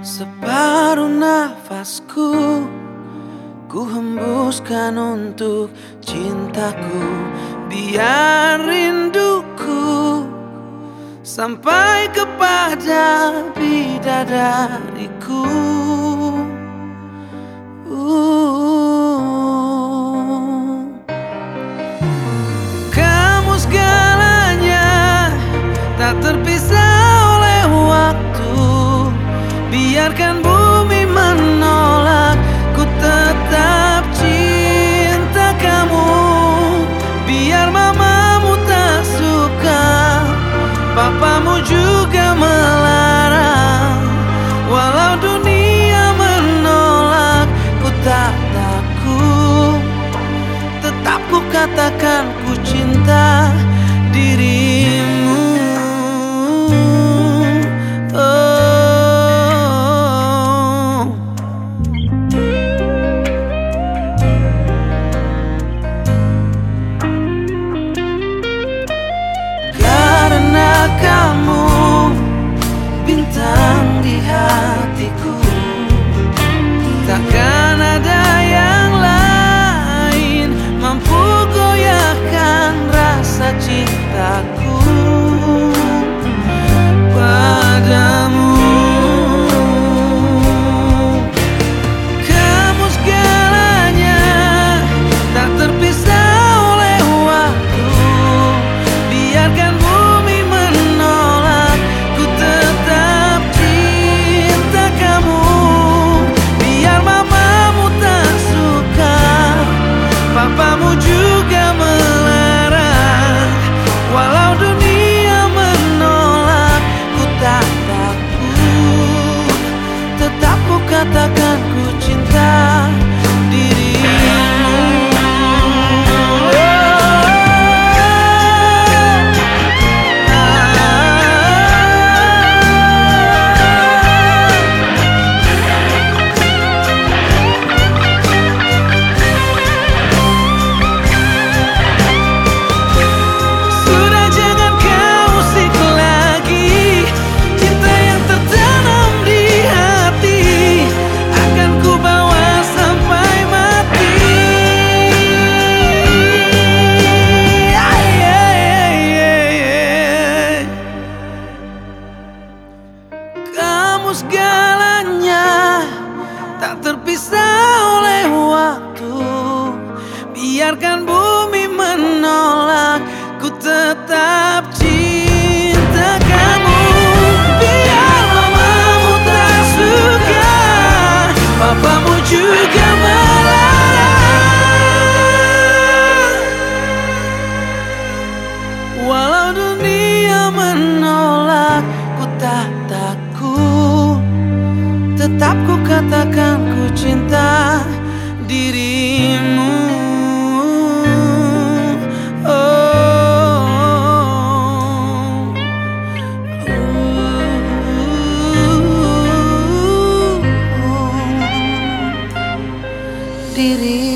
Separuh nafasku ku hembuskan untuk cintaku, biar rinduku sampai kepada bidadariku. Kamu segalanya, tak terpisah oleh waktu. Biarkan bumi menolak, ku tetap cinta kamu. Biar mamamu tak suka, papamu juga melarang. Walau dunia menolak, ku tak takut. Tetap ku katakan ku cinta dirimu. Kamu bintang di hatiku, takkan ada yang lain mampu goyahkan rasa cintaku padamu. Kamu segalanya, tak terpisah oleh waktu. Biarkan papamu juga melarang. Walau dunia menolak, ku tak takut. Tetap ku katakan ku cinta dirimu. Segalanya, tak terpisah oleh waktu. Biarkan bumi menolak, ku tetap cinta kamu. Biar mamamu tak suka, papamu juga melarang. Walau dunia menolak, ku tak takut. Tetap ku katakan ku cinta dirimu. Dirimu.